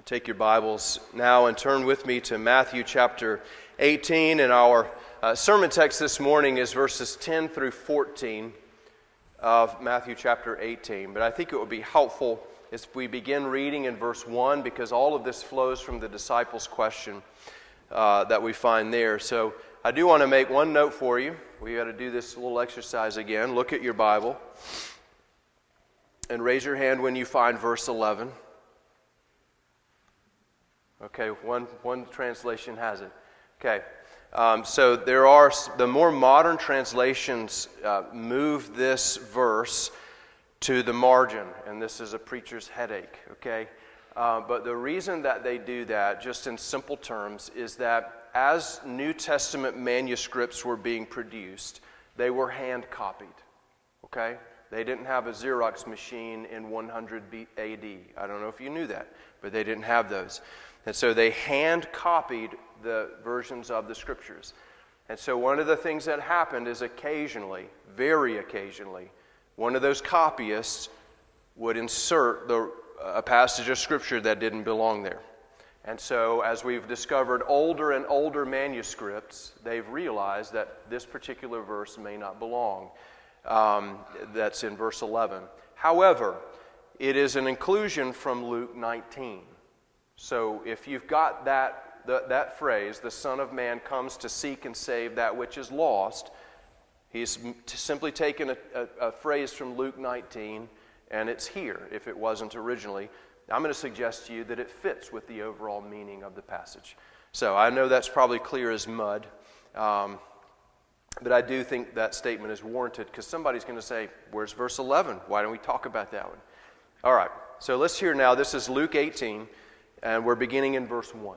Take your Bibles now and turn with me to Matthew chapter 18. And our sermon text this morning is verses 10 through 14 of Matthew chapter 18. But I think it would be helpful as we begin reading in verse 1, because all of this flows from the disciples' question that we find there. So I do want to make one note for you. We got to do this little exercise again. Look at your Bible and raise your hand when you find verse 11. Okay, one translation has it. Okay, so there are, the more modern translations move this verse to the margin, and this is a preacher's headache, okay? But the reason that they do that, just in simple terms, is that as New Testament manuscripts were being produced, they were hand-copied, okay? They didn't have a Xerox machine in 100 AD. I don't know if you knew that, but they didn't have those. And so they hand-copied the versions of the Scriptures. And so one of the things that happened is occasionally, very occasionally, one of those copyists would insert a passage of Scripture that didn't belong there. And so as we've discovered older and older manuscripts, they've realized that this particular verse may not belong. That's in verse 11. However, it is an inclusion from Luke 19. So if you've got that phrase, the Son of Man comes to seek and save that which is lost, he's simply taken a phrase from Luke 19, and it's here, if it wasn't originally. I'm going to suggest to you that it fits with the overall meaning of the passage. So I know that's probably clear as mud, but I do think that statement is warranted, because somebody's going to say, where's verse 11? Why don't we talk about that one? All right, so let's hear now. This is Luke 18. And we're beginning in verse 1.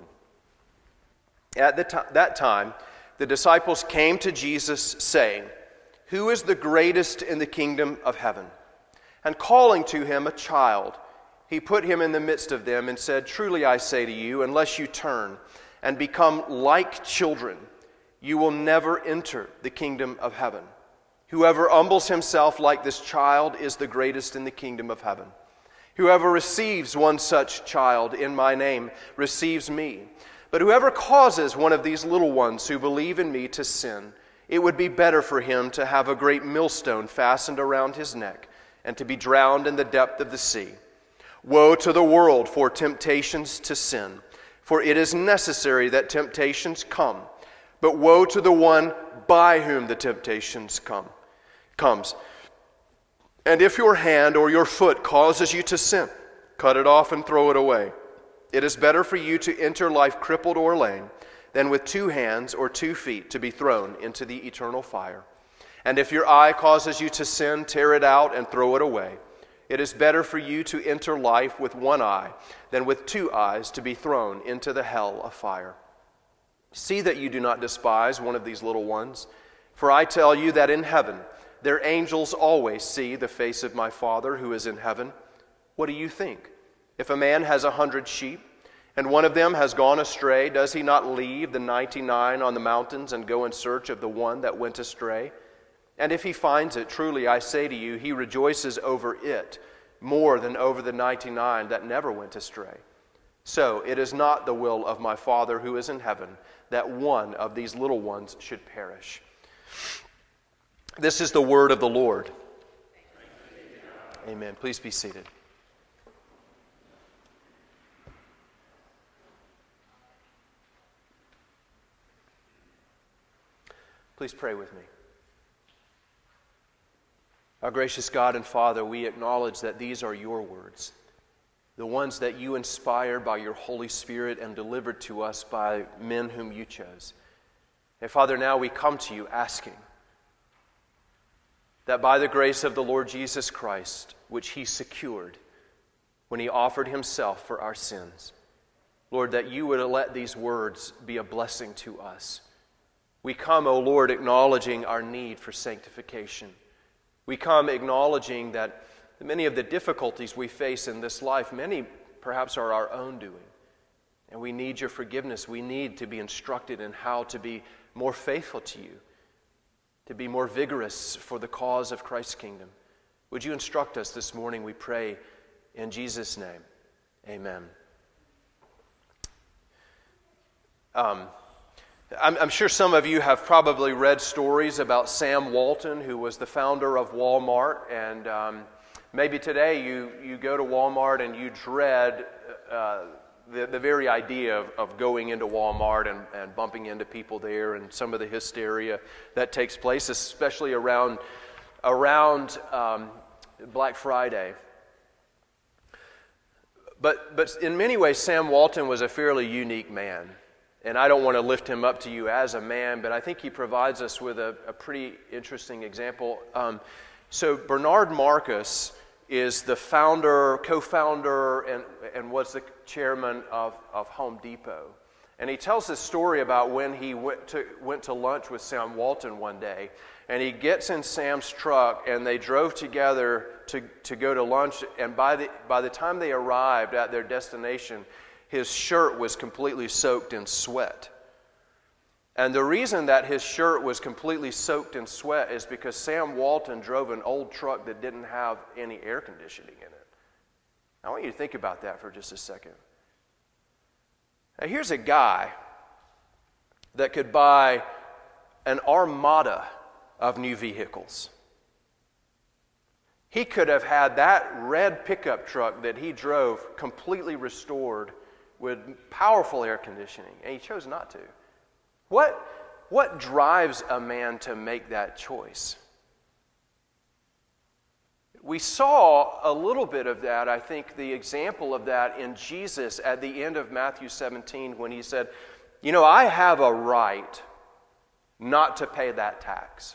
At that time, the disciples came to Jesus, saying, "Who is the greatest in the kingdom of heaven?" And calling to him a child, he put him in the midst of them and said, "Truly I say to you, unless you turn and become like children, you will never enter the kingdom of heaven. Whoever humbles himself like this child is the greatest in the kingdom of heaven. Whoever receives one such child in my name receives me. But whoever causes one of these little ones who believe in me to sin, it would be better for him to have a great millstone fastened around his neck and to be drowned in the depth of the sea. Woe to the world for temptations to sin, for it is necessary that temptations come. But woe to the one by whom the temptations comes. And if your hand or your foot causes you to sin, cut it off and throw it away. It is better for you to enter life crippled or lame than with 2 hands or 2 feet to be thrown into the eternal fire. And if your eye causes you to sin, tear it out and throw it away. It is better for you to enter life with 1 eye than with 2 eyes to be thrown into the hell of fire. See that you do not despise one of these little ones, for I tell you that in heaven their angels always see the face of my Father who is in heaven. What do you think? If a man has 100 sheep, and one of them has gone astray, does he not leave the 99 on the mountains and go in search of the one that went astray? And if he finds it, truly I say to you, he rejoices over it more than over the 99 that never went astray. So it is not the will of my Father who is in heaven that one of these little ones should perish." This is the word of the Lord. Amen. Please be seated. Please pray with me. Our gracious God and Father, we acknowledge that these are your words, the ones that you inspired by your Holy Spirit and delivered to us by men whom you chose. And Father, now we come to you asking that by the grace of the Lord Jesus Christ, which he secured when he offered himself for our sins, Lord, that you would let these words be a blessing to us. We come, O Lord, acknowledging our need for sanctification. We come acknowledging that many of the difficulties we face in this life, many perhaps are our own doing. And we need your forgiveness. We need to be instructed in how to be more faithful to you, to be more vigorous for the cause of Christ's kingdom. Would you instruct us this morning, we pray, in Jesus' name. Amen. I'm sure some of you have probably read stories about Sam Walton, who was the founder of Walmart, and maybe today you go to Walmart and you dread the very idea of going into Walmart and bumping into people there, and some of the hysteria that takes place, especially around Black Friday. But in many ways, Sam Walton was a fairly unique man. And I don't want to lift him up to you as a man, but I think he provides us with a pretty interesting example. So Bernard Marcus is the founder, co-founder, and was the chairman of Home Depot. And he tells this story about when he went to lunch with Sam Walton one day. And he gets in Sam's truck, and they drove together to go to lunch. And by the time they arrived at their destination, his shirt was completely soaked in sweat. And the reason that his shirt was completely soaked in sweat is because Sam Walton drove an old truck that didn't have any air conditioning in it. I want you to think about that for just a second. Now, here's a guy that could buy an armada of new vehicles. He could have had that red pickup truck that he drove completely restored with powerful air conditioning, and he chose not to. What drives a man to make that choice? We saw a little bit of that, I think, the example of that in Jesus at the end of Matthew 17 when he said, I have a right not to pay that tax,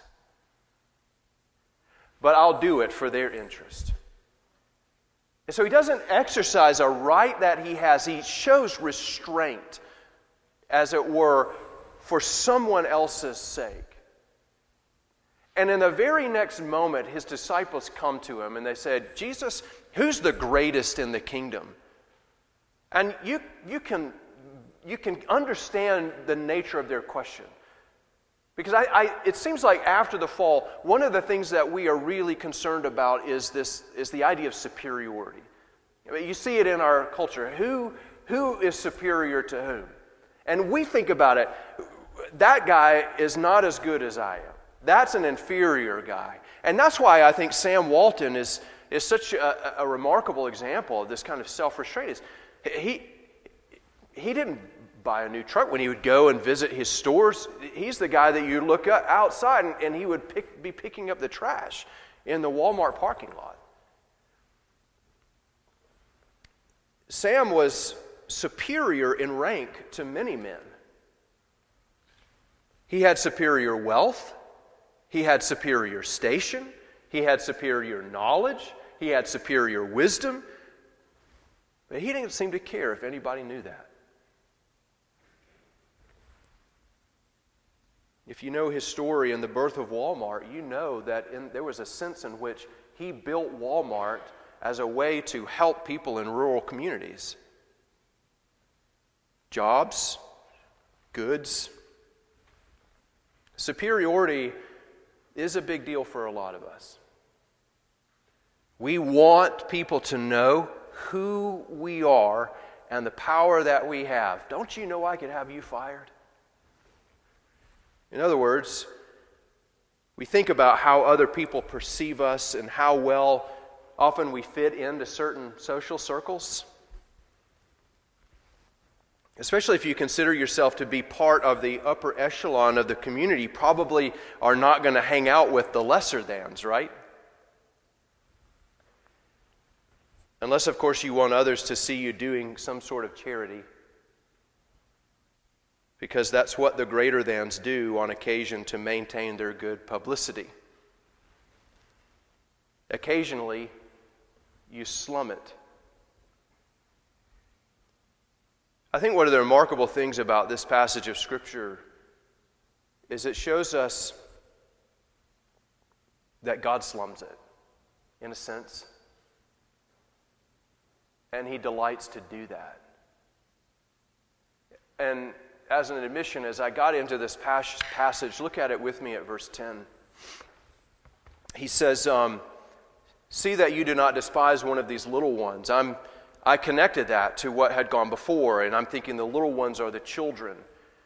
but I'll do it for their interest. And so he doesn't exercise a right that he has. He shows restraint, as it were, for someone else's sake. And in the very next moment, his disciples come to him and they said, Jesus, who's the greatest in the kingdom? And you can understand the nature of their question. Because it seems like after the fall, one of the things that we are really concerned about is the idea of superiority. I mean, you see it in our culture. Who is superior to whom? And we think about it, that guy is not as good as I am. That's an inferior guy. And that's why I think Sam Walton is such a remarkable example of this kind of self-restraint. He didn't buy a new truck when he would go and visit his stores. He's the guy that you look outside and he would be picking up the trash in the Walmart parking lot. Sam was superior in rank to many men. He had superior wealth. He had superior station. He had superior knowledge. He had superior wisdom. But he didn't seem to care if anybody knew that. If you know his story and the birth of Walmart, you know that there was a sense in which he built Walmart as a way to help people in rural communities. Jobs, goods. Superiority is a big deal for a lot of us. We want people to know who we are and the power that we have. Don't you know I could have you fired? In other words, we think about how other people perceive us and how well often we fit into certain social circles. Especially if you consider yourself to be part of the upper echelon of the community, you probably are not going to hang out with the lesser thans, right? Unless, of course, you want others to see you doing some sort of charity. Because that's what the greater thans do on occasion to maintain their good publicity. Occasionally, you slum it. I think one of the remarkable things about this passage of Scripture is it shows us that God slums it, in a sense. And He delights to do that. And as an admission, as I got into this passage, look at it with me at verse 10. He says, see that you do not despise one of these little ones. I connected that to what had gone before, and I'm thinking the little ones are the children.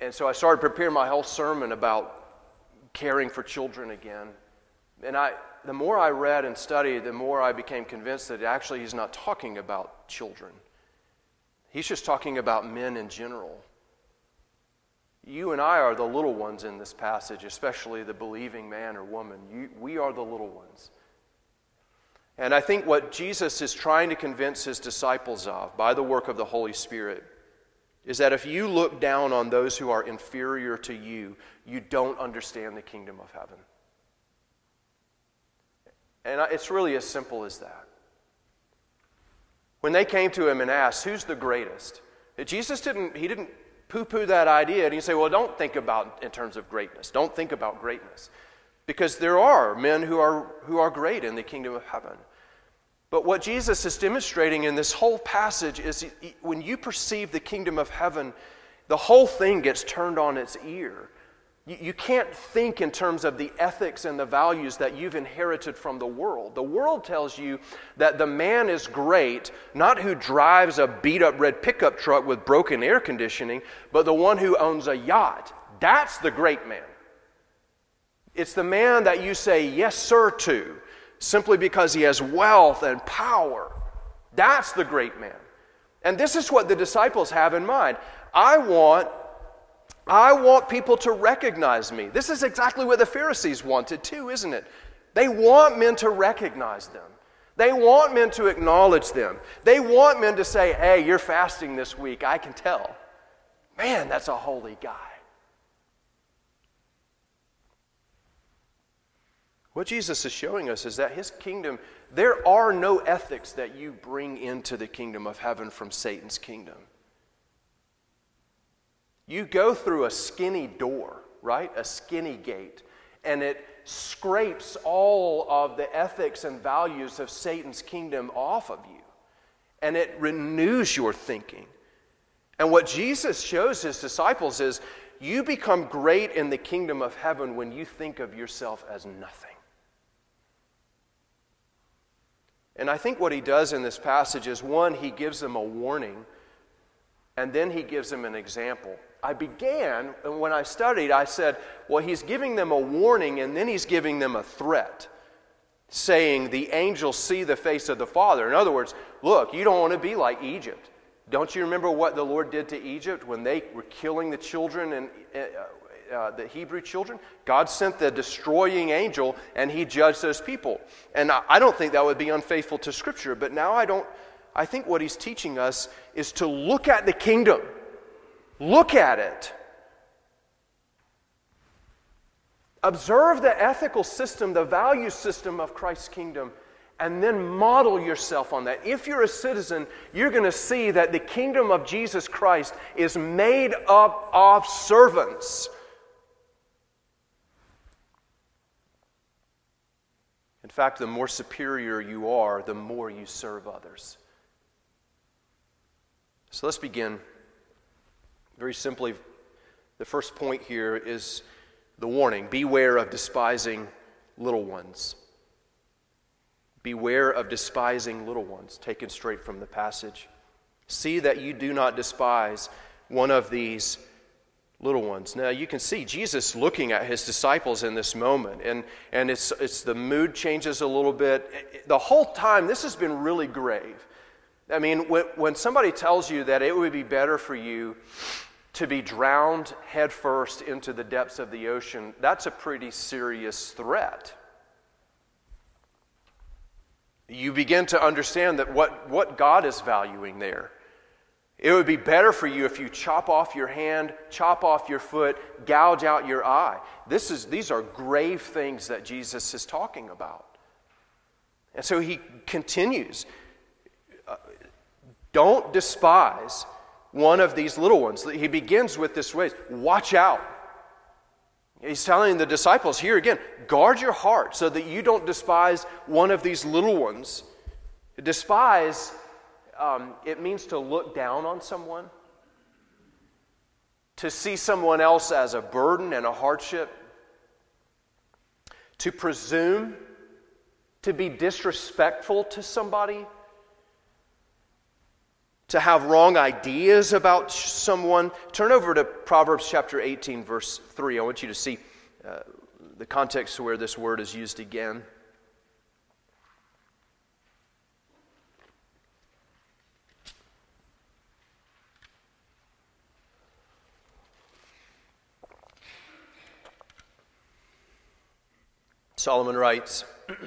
And so I started preparing my whole sermon about caring for children again. And the more I read and studied, the more I became convinced that actually he's not talking about children. He's just talking about men in general. You and I are the little ones in this passage, especially the believing man or woman. We are the little ones. And I think what Jesus is trying to convince his disciples of by the work of the Holy Spirit is that if you look down on those who are inferior to you, you don't understand the kingdom of heaven. And it's really as simple as that. When they came to him and asked, who's the greatest? Jesus didn't poo-poo that idea, and he said, well, don't think about in terms of greatness. Don't think about greatness. Because there are men who are great in the kingdom of heaven. But what Jesus is demonstrating in this whole passage is when you perceive the kingdom of heaven, the whole thing gets turned on its ear. You can't think in terms of the ethics and the values that you've inherited from the world. The world tells you that the man is great, not who drives a beat-up red pickup truck with broken air conditioning, but the one who owns a yacht. That's the great man. It's the man that you say yes, sir, to, simply because he has wealth and power. That's the great man. And this is what the disciples have in mind. I want people to recognize me. This is exactly what the Pharisees wanted too, isn't it? They want men to recognize them. They want men to acknowledge them. They want men to say, hey, you're fasting this week, I can tell. Man, that's a holy guy. What Jesus is showing us is that his kingdom, there are no ethics that you bring into the kingdom of heaven from Satan's kingdom. You go through a skinny door, right? A skinny gate. And it scrapes all of the ethics and values of Satan's kingdom off of you. And it renews your thinking. And what Jesus shows his disciples is you become great in the kingdom of heaven when you think of yourself as nothing. And I think what he does in this passage is, one, he gives them a warning, and then he gives them an example. I began, and when I studied, I said, well, he's giving them a warning, and then he's giving them a threat, saying, the angels see the face of the Father. In other words, look, you don't want to be like Egypt. Don't you remember what the Lord did to Egypt when they were killing the children and the Hebrew children? God sent the destroying angel, and he judged those people. And I don't think that would be unfaithful to Scripture, but now I think what he's teaching us is to look at the kingdom. Look at it. Observe the ethical system, the value system of Christ's kingdom, and then model yourself on that. If you're a citizen, you're going to see that the kingdom of Jesus Christ is made up of servants. In fact, the more superior you are, the more you serve others. So let's begin. Very simply, the first point here is the warning. Beware of despising little ones. Beware of despising little ones, taken straight from the passage. See that you do not despise one of these little ones. Now you can see Jesus looking at his disciples in this moment, and it's the mood changes a little bit. The whole time, this has been really grave. I mean, when somebody tells you that it would be better for you to be drowned headfirst into the depths of the ocean, that's a pretty serious threat. You begin to understand that what God is valuing there. It would be better for you if you chop off your hand, chop off your foot, gouge out your eye. These are grave things that Jesus is talking about. And so he continues, don't despise one of these little ones. He begins with this phrase, watch out. He's telling the disciples here again, guard your heart so that you don't despise one of these little ones. Despise, it means to look down on someone, to see someone else as a burden and a hardship, to presume, to be disrespectful to somebody, to have wrong ideas about someone. Turn over to Proverbs chapter 18, verse 3. I want you to see the context where this word is used again. Solomon writes,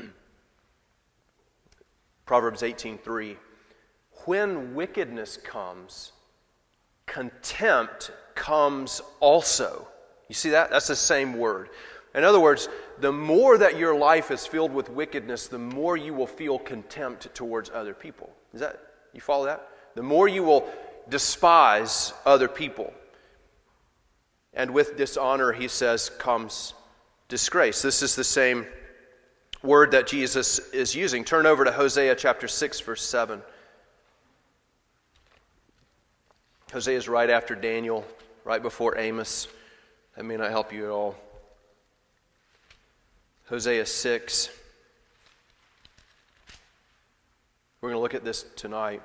Proverbs 18:3, when wickedness comes, contempt comes also. You see that? That's the same word. In other words, the more that your life is filled with wickedness, the more you will feel contempt towards other people. You follow that? The more you will despise other people. And with dishonor, he says, comes disgrace. This is the same word that Jesus is using. Turn over to Hosea chapter 6, verse 7. Hosea is right after Daniel, right before Amos. That may not help you at all. Hosea 6. We're going to look at this tonight.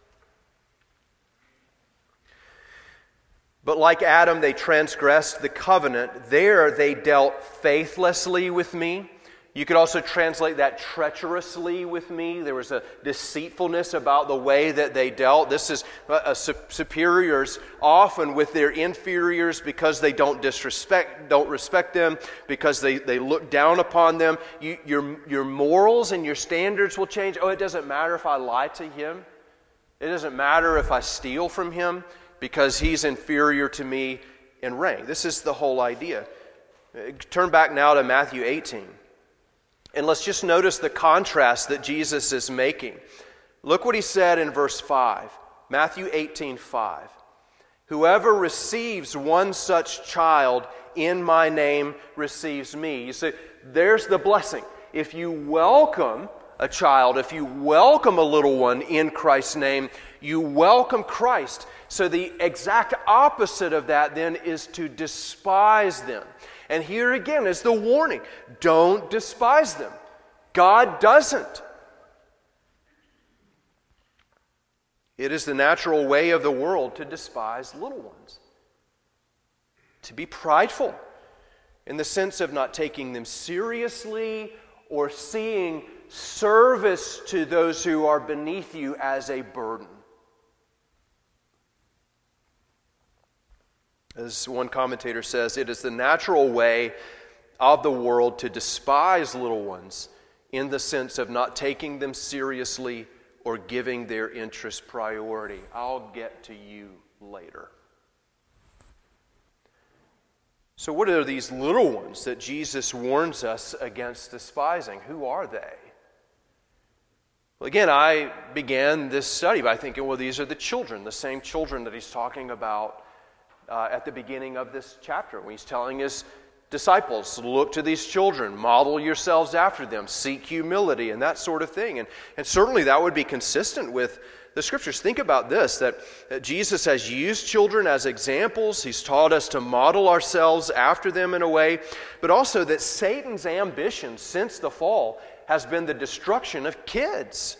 But like Adam, they transgressed the covenant. There they dealt faithlessly with me. You could also translate that treacherously with me. There was a deceitfulness about the way that they dealt. This is superiors often with their inferiors because they don't respect them, because they look down upon them. Your morals and your standards will change. Oh, it doesn't matter if I lie to him. It doesn't matter if I steal from him, because he's inferior to me in rank. This is the whole idea. Turn back now to Matthew 18. And let's just notice the contrast that Jesus is making. Look what he said in verse 5. Matthew 18:5. Whoever receives one such child in my name receives me. You see, there's the blessing. If you welcome a child, if you welcome a little one in Christ's name, you welcome Christ. So the exact opposite of that then is to despise them. And here again is the warning. Don't despise them. God doesn't. It is the natural way of the world to despise little ones. To be prideful in the sense of not taking them seriously or seeing service to those who are beneath you as a burden. As one commentator says, it is the natural way of the world to despise little ones in the sense of not taking them seriously or giving their interest priority. I'll get to you later. So what are these little ones that Jesus warns us against despising? Who are they? Well, again, I began this study by thinking, well, these are the children, the same children that he's talking about at the beginning of this chapter, when he's telling his disciples, look to these children, model yourselves after them, seek humility, and that sort of thing. And certainly that would be consistent with the Scriptures. Think about this, that Jesus has used children as examples. He's taught us to model ourselves after them in a way, but also that Satan's ambition since the fall has been the destruction of kids.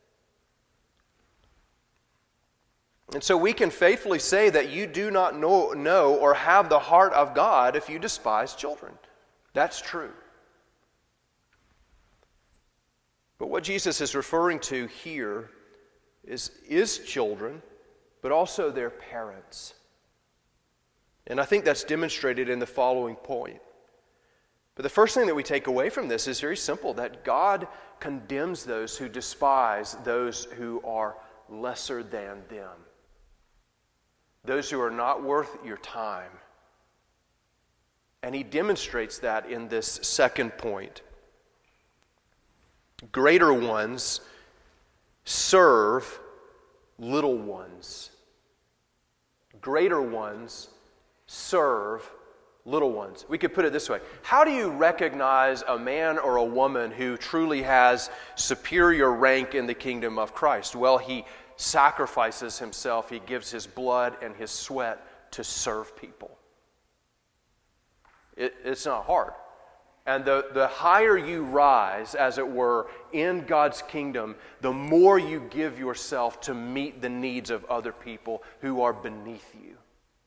And so we can faithfully say that you do not know or have the heart of God if you despise children. That's true. But what Jesus is referring to here is children, but also their parents. And I think that's demonstrated in the following point. But the first thing that we take away from this is very simple, that God condemns those who despise those who are lesser than them. Those who are not worth your time. And he demonstrates that in this second point. Greater ones serve little ones. Greater ones serve little ones. We could put it this way. How do you recognize a man or a woman who truly has superior rank in the kingdom of Christ? Well, he sacrifices himself. He gives his blood and his sweat to serve people. It's not hard. And the higher you rise, as it were, in God's kingdom, the more you give yourself to meet the needs of other people who are beneath you.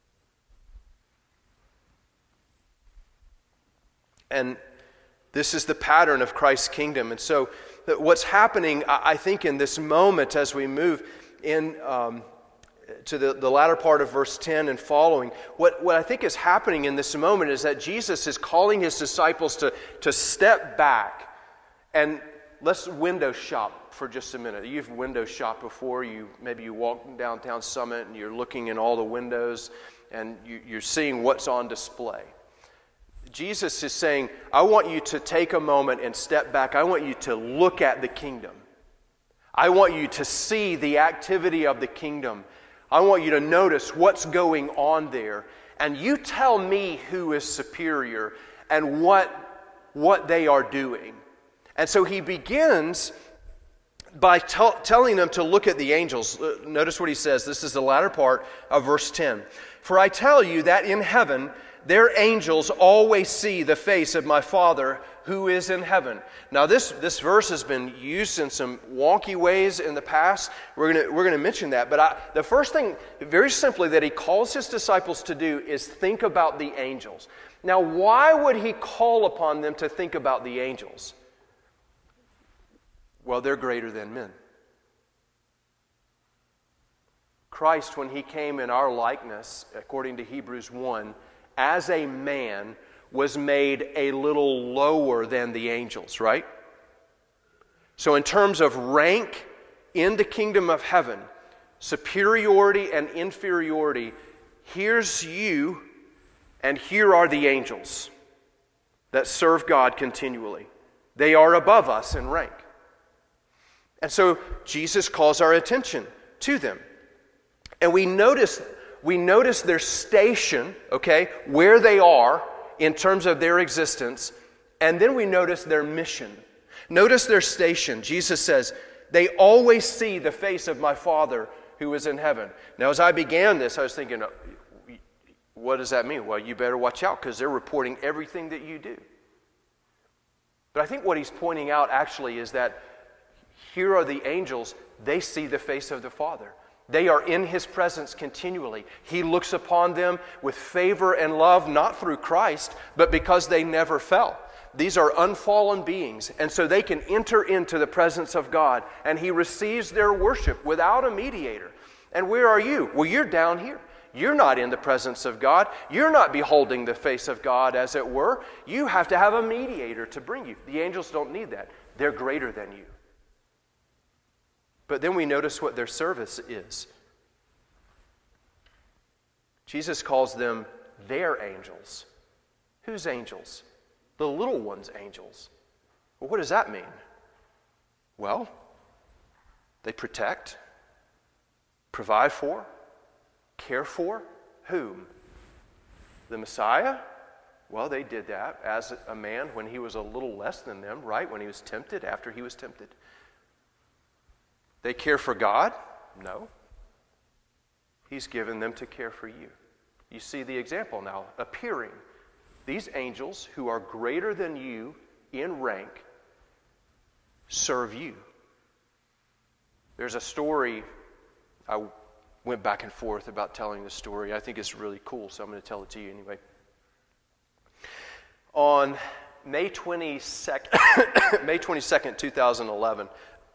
And this is the pattern of Christ's kingdom. And so what's happening, I think, in this moment as we move in to the latter part of verse 10 and following, what I think is happening in this moment is that Jesus is calling his disciples to step back and let's window shop for just a minute. You've window shopped before. Maybe you walk downtown Summit and you're looking in all the windows and you're seeing what's on display. Jesus is saying, I want you to take a moment and step back. I want you to look at the kingdom. I want you to see the activity of the kingdom. I want you to notice what's going on there. And you tell me who is superior and what they are doing. And so he begins by telling them to look at the angels. Notice what he says. This is the latter part of verse 10. For I tell you that in heaven their angels always see the face of my Father who is in heaven. Now this verse has been used in some wonky ways in the past. We're going to mention that. But the first thing, very simply, that he calls his disciples to do is think about the angels. Now, why would he call upon them to think about the angels? Well, they're greater than men. Christ, when he came in our likeness, according to Hebrews 1, as a man, was made a little lower than the angels, right? So in terms of rank in the kingdom of heaven, superiority and inferiority, here's you and here are the angels that serve God continually. They are above us in rank. And so Jesus calls our attention to them. And we notice their station, okay, where they are in terms of their existence, and then we notice their mission. Notice their station. Jesus says, they always see the face of my Father who is in heaven. Now, as I began this, I was thinking, what does that mean? Well, you better watch out because they're reporting everything that you do. But I think what he's pointing out actually is that here are the angels. They see the face of the Father. They are in his presence continually. He looks upon them with favor and love, not through Christ, but because they never fell. These are unfallen beings, and so they can enter into the presence of God, and he receives their worship without a mediator. And where are you? Well, you're down here. You're not in the presence of God. You're not beholding the face of God, as it were. You have to have a mediator to bring you. The angels don't need that. They're greater than you. But then we notice what their service is. Jesus calls them their angels. Whose angels? The little ones' angels. Well, what does that mean? Well, they protect, provide for, care for whom? The Messiah? Well, they did that as a man when he was a little less than them, right? When he was tempted, after he was tempted. They care for God? No. He's given them to care for you. You see the example now appearing. These angels who are greater than you in rank serve you. There's a story, I went back and forth about telling the story. I think it's really cool, so I'm going to tell it to you anyway. On May 22nd, 2011,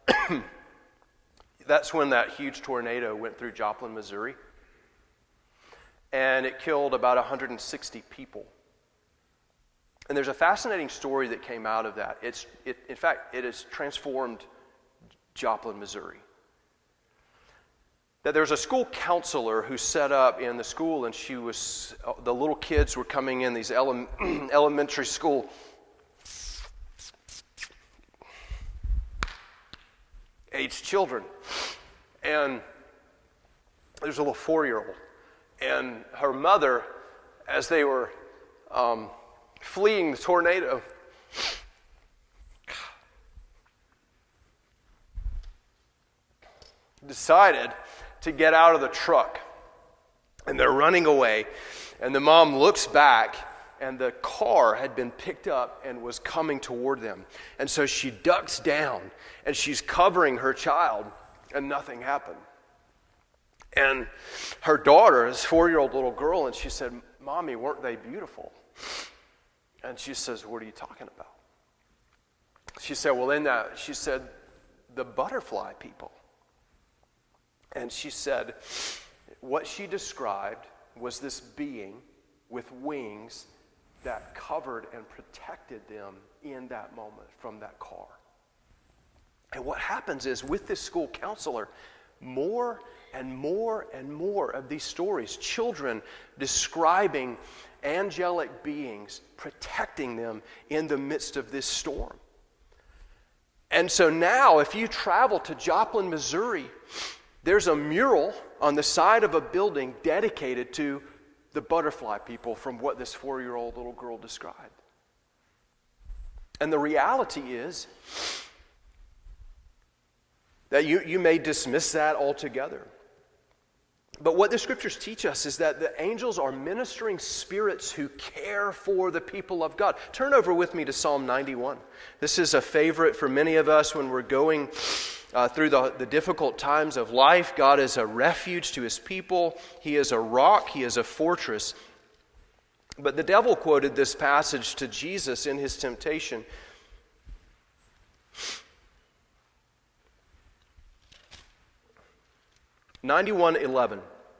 that's when that huge tornado went through Joplin, Missouri. And it killed about 160 people. And there's a fascinating story that came out of that. In fact, it has transformed Joplin, Missouri. That there's a school counselor who set up in the school, and the little kids were coming in, these elementary school aged children. And there's a little 4-year-old. And her mother, as they were fleeing the tornado, decided to get out of the truck. And they're running away. And the mom looks back and the car had been picked up and was coming toward them. And so she ducks down, and she's covering her child, and nothing happened. And her daughter, this 4-year-old little girl, and she said, "Mommy, weren't they beautiful?" And she says, "What are you talking about?" She said, she said, "The butterfly people." And she said, what she described was this being with wings that covered and protected them in that moment from that car. And what happens is, with this school counselor, more and more and more of these stories, children describing angelic beings protecting them in the midst of this storm. And so now, if you travel to Joplin, Missouri, there's a mural on the side of a building dedicated to the butterfly people from what this 4-year-old little girl described. And the reality is that you may dismiss that altogether. But what the scriptures teach us is that the angels are ministering spirits who care for the people of God. Turn over with me to Psalm 91. This is a favorite for many of us when we're going through the difficult times of life. God is a refuge to his people. He is a rock. He is a fortress. But the devil quoted this passage to Jesus in his temptation. (91:11).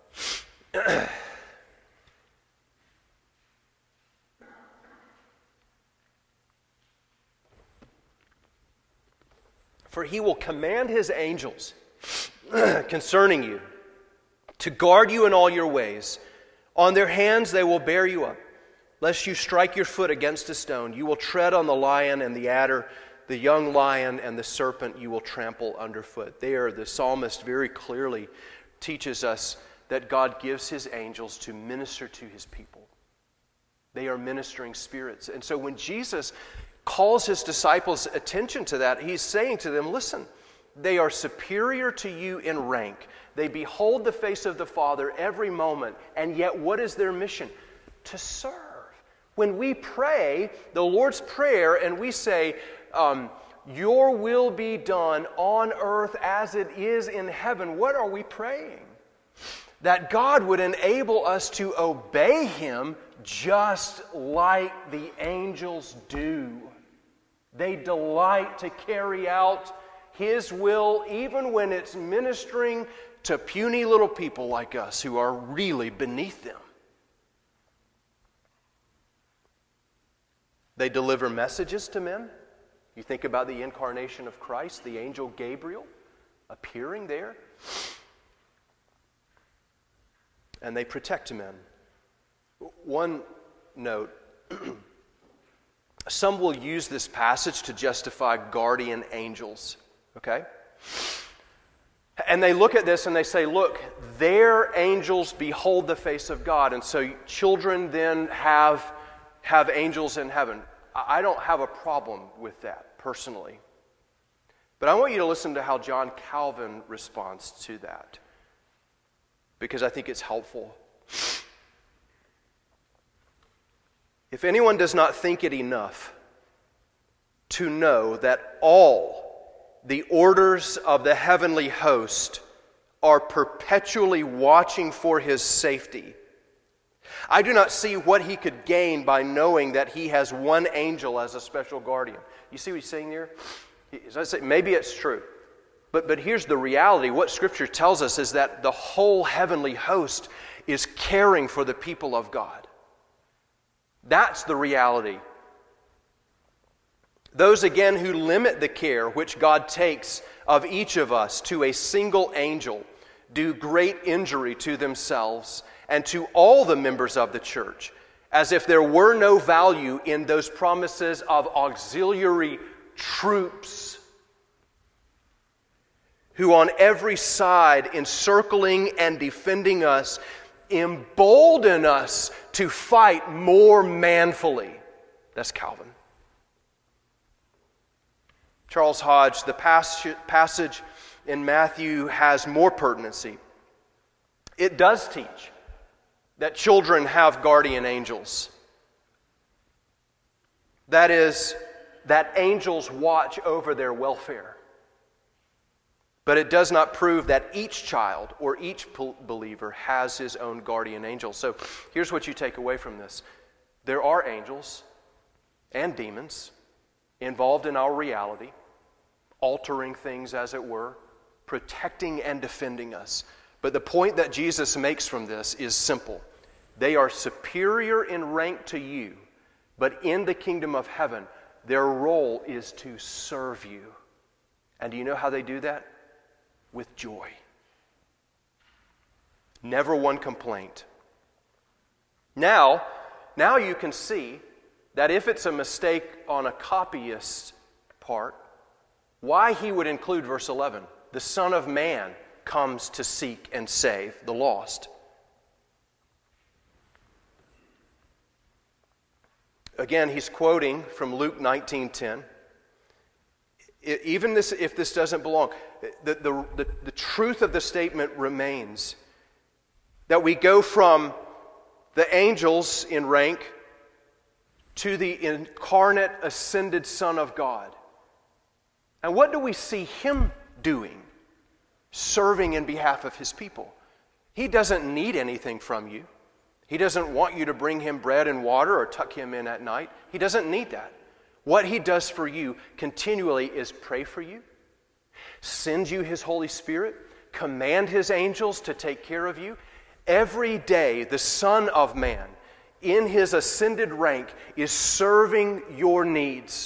For he will command his angels concerning you to guard you in all your ways. On their hands they will bear you up, lest you strike your foot against a stone. You will tread on the lion and the adder, the young lion and the serpent you will trample underfoot. There, the psalmist very clearly teaches us that God gives his angels to minister to his people. They are ministering spirits. And so when Jesus calls his disciples' attention to that, he's saying to them, listen, they are superior to you in rank. They behold the face of the Father every moment. And yet, what is their mission? To serve. When we pray the Lord's Prayer and we say, your will be done on earth as it is in heaven, what are we praying? That God would enable us to obey him just like the angels do. They delight to carry out his will even when it's ministering to puny little people like us who are really beneath them. They deliver messages to men. You think about the incarnation of Christ, the angel Gabriel appearing there. And they protect men. One note, some will use this passage to justify guardian angels, okay? And they look at this and they say, look, their angels behold the face of God, and so children then have angels in heaven. I don't have a problem with that, personally. But I want you to listen to how John Calvin responds to that, because I think it's helpful. If anyone does not think it enough to know that all the orders of the heavenly host are perpetually watching for his safety, I do not see what he could gain by knowing that he has one angel as a special guardian. You see what he's saying there? As I say, maybe it's true. But here's the reality. What Scripture tells us is that the whole heavenly host is caring for the people of God. That's the reality. Those, again, who limit the care which God takes of each of us to a single angel do great injury to themselves and to all the members of the church, as if there were no value in those promises of auxiliary troops who on every side, encircling and defending us, embolden us to fight more manfully. That's Calvin. Charles Hodge, the passage in Matthew has more pertinency. It does teach that children have guardian angels. That is, that angels watch over their welfare. But it does not prove that each child or each believer has his own guardian angel. So here's what you take away from this. There are angels and demons involved in our reality, altering things as it were, protecting and defending us. But the point that Jesus makes from this is simple. They are superior in rank to you, but in the kingdom of heaven, their role is to serve you. And do you know how they do that? With joy. Never one complaint. Now you can see that if it's a mistake on a copyist's part, why he would include verse 11. The Son of Man comes to seek and save the lost. Again, he's quoting from Luke 19:10. Even if this doesn't belong, the truth of the statement remains that we go from the angels in rank to the incarnate ascended Son of God. And what do we see him doing? Serving in behalf of his people. He doesn't need anything from you. He doesn't want you to bring him bread and water or tuck him in at night. He doesn't need that. What he does for you continually is pray for you, send you his Holy Spirit, command his angels to take care of you. Every day, the Son of Man, in his ascended rank, is serving your needs.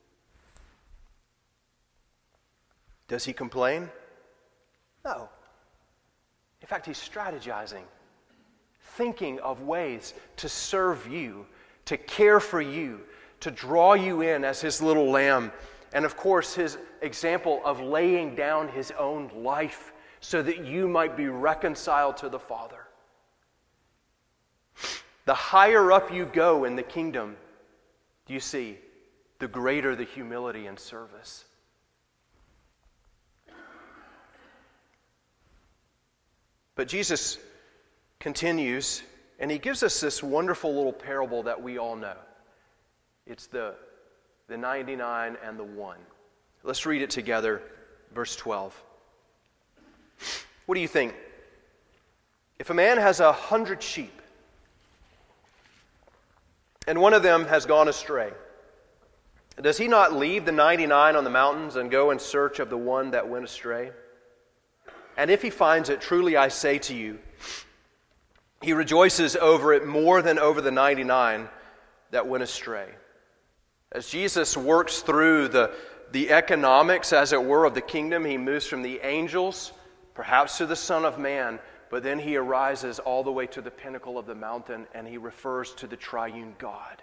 Does he complain? No. In fact, he's strategizing, thinking of ways to serve you, to care for you, to draw you in as his little lamb. And of course, his example of laying down his own life so that you might be reconciled to the Father. The higher up you go in the kingdom, do you see, the greater the humility and service. But Jesus continues, and he gives us this wonderful little parable that we all know. It's the 99 and the 1. Let's read it together, verse 12. What do you think? If a man has 100 sheep, and one of them has gone astray, does he not leave the 99 on the mountains and go in search of the one that went astray? And if he finds it, truly I say to you, he rejoices over it more than over the 99 that went astray. As Jesus works through the economics, as it were, of the kingdom, he moves from the angels, perhaps to the Son of Man, but then he arises all the way to the pinnacle of the mountain, and he refers to the triune God.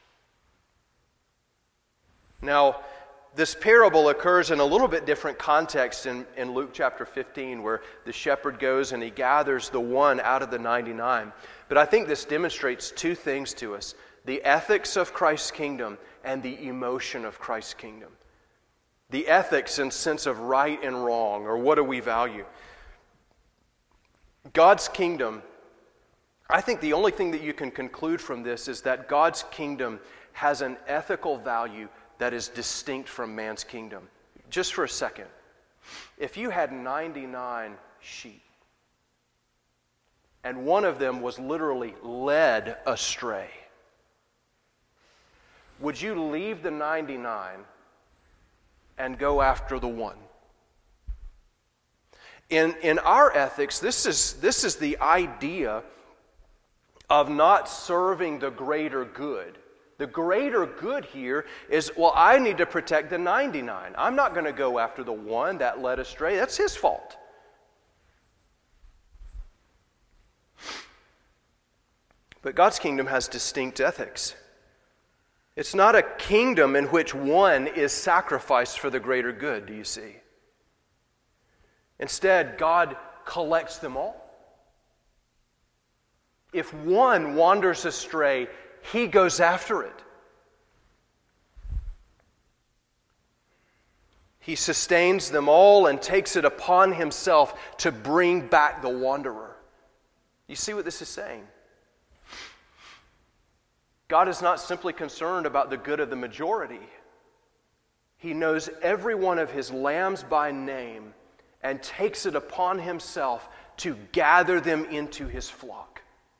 Now, this parable occurs in a little bit different context in Luke chapter 15, where the shepherd goes and he gathers the one out of the 99. But I think this demonstrates two things to us: the ethics of Christ's kingdom and the emotion of Christ's kingdom. The ethics in sense of right and wrong, or what do we value? God's kingdom, I think the only thing that you can conclude from this is that God's kingdom has an ethical value that is distinct from man's kingdom. Just for a second, if you had 99 sheep and one of them was literally led astray, would you leave the 99 and go after the one? In our ethics, this is the idea of not serving the greater good. The greater good here is, well, I need to protect the 99. I'm not going to go after the one that led astray. That's his fault. But God's kingdom has distinct ethics. It's not a kingdom in which one is sacrificed for the greater good, do you see? Instead, God collects them all. If one wanders astray, he goes after it. He sustains them all and takes it upon himself to bring back the wanderer. You see what this is saying? God is not simply concerned about the good of the majority. He knows every one of His lambs by name and takes it upon Himself to gather them into His flock.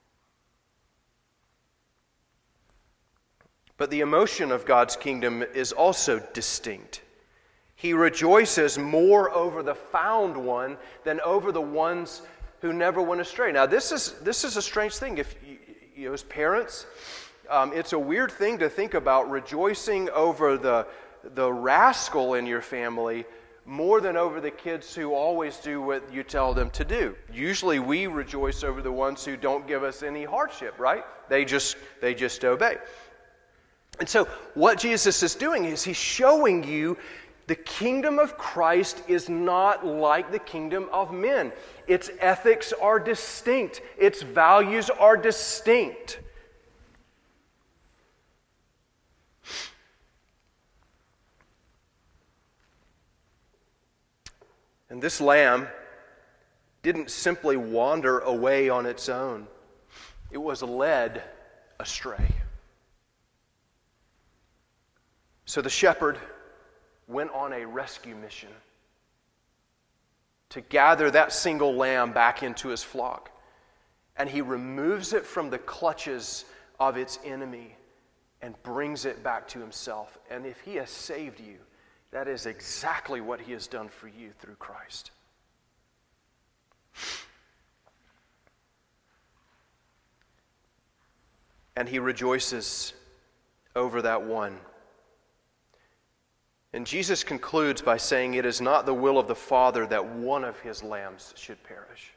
But the emotion of God's kingdom is also distinct. He rejoices more over the found one than over the ones who never went astray. Now, this is a strange thing. If you as parents, it's a weird thing to think about rejoicing over the rascal in your family more than over the kids who always do what you tell them to do. Usually, we rejoice over the ones who don't give us any hardship, right? They just obey. And so what Jesus is doing is He's showing you the kingdom of Christ is not like the kingdom of men. Its ethics are distinct. Its values are distinct. And this lamb didn't simply wander away on its own. It was led astray. So the shepherd went on a rescue mission to gather that single lamb back into his flock. And he removes it from the clutches of its enemy and brings it back to himself. And if He has saved you, that is exactly what He has done for you through Christ. And He rejoices over that one. And Jesus concludes by saying, it is not the will of the Father that one of His lambs should perish.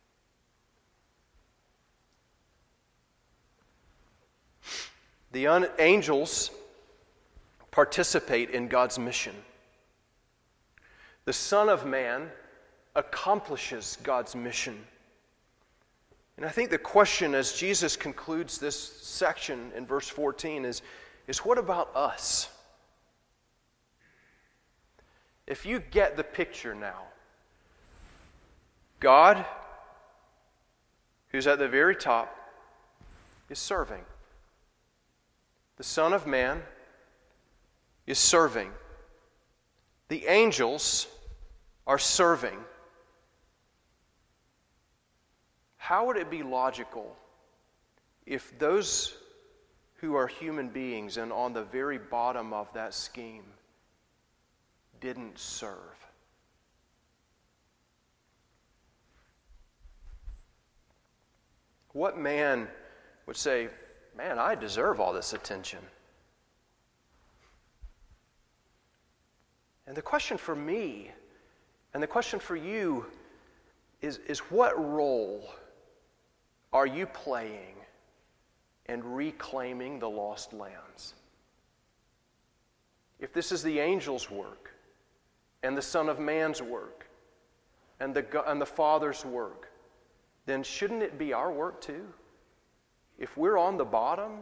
The angels participate in God's mission. The Son of Man accomplishes God's mission. And I think the question as Jesus concludes this section in verse 14 is what about us? If you get the picture now, God, who's at the very top, is serving. The Son of Man is serving. The angels are serving. How would it be logical if those who are human beings and on the very bottom of that scheme didn't serve? What man would say, man, I deserve all this attention? And the question for me, and the question for you, is what role are you playing in reclaiming the lost lambs? If this is the angel's work, and the Son of Man's work, and the Father's work, then shouldn't it be our work too? If we're on the bottom,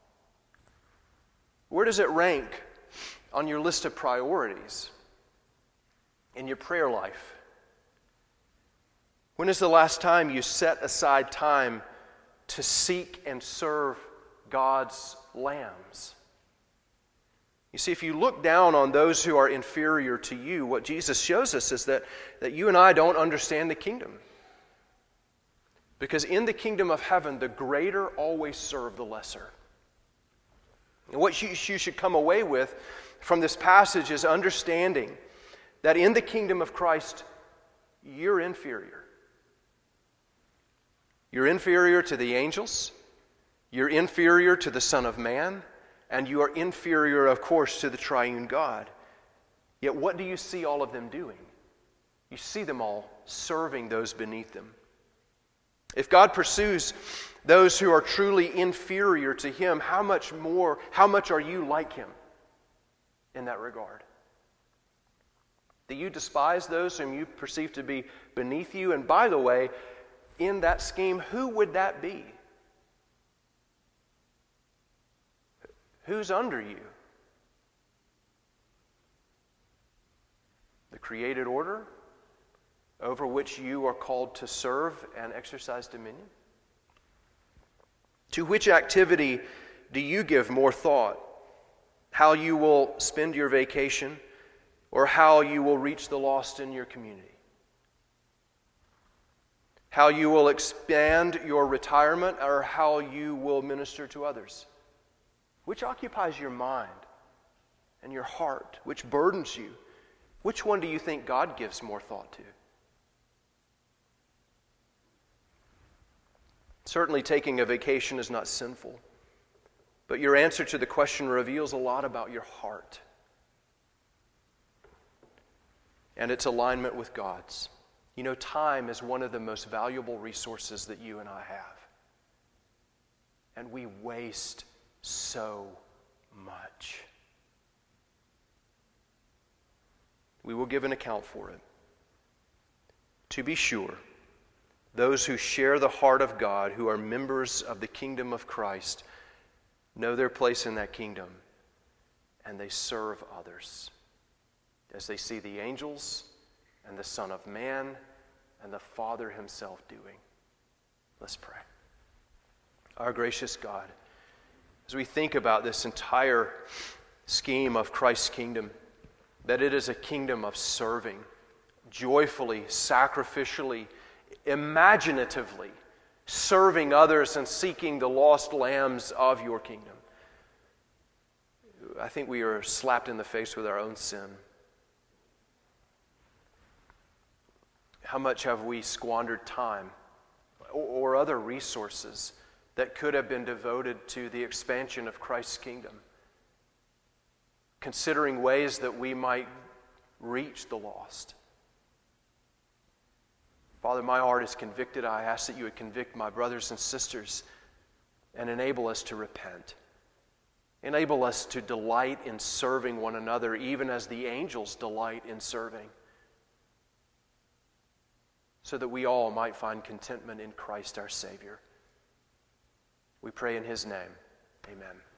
where does it rank on your list of priorities in your prayer life? When is the last time you set aside time to seek and serve God's lambs? You see, if you look down on those who are inferior to you, what Jesus shows us is that you and I don't understand the kingdom. Because in the kingdom of heaven, the greater always serve the lesser. And what you should come away with from this passage is understanding that in the kingdom of Christ, you're inferior. You're inferior to the angels. You're inferior to the Son of Man. And you are inferior, of course, to the triune God. Yet what do you see all of them doing? You see them all serving those beneath them. If God pursues those who are truly inferior to Him, how much are you like Him in that regard? Do you despise those whom you perceive to be beneath you? And by the way, in that scheme, who would that be? Who's under you? The created order over which you are called to serve and exercise dominion? To which activity do you give more thought? How you will spend your vacation, or how you will reach the lost in your community? How you will expand your retirement, or how you will minister to others? Which occupies your mind and your heart? Which burdens you? Which one do you think God gives more thought to? Certainly taking a vacation is not sinful, but your answer to the question reveals a lot about your heart and its alignment with God's. You know, time is one of the most valuable resources that you and I have. And we waste so much. We will give an account for it. To be sure, those who share the heart of God, who are members of the kingdom of Christ, know their place in that kingdom, and they serve others as they see the angels and the Son of Man and the Father himself doing. Let's pray. Our gracious God, as we think about this entire scheme of Christ's kingdom, that it is a kingdom of serving, joyfully, sacrificially, imaginatively, serving others and seeking the lost lambs of your kingdom. I think we are slapped in the face with our own sin. How much have we squandered time or other resources that could have been devoted to the expansion of Christ's kingdom, considering ways that we might reach the lost? Father, my heart is convicted. I ask that you would convict my brothers and sisters and enable us to repent. Enable us to delight in serving one another, even as the angels delight in serving, so that we all might find contentment in Christ our Savior. We pray in his name. Amen.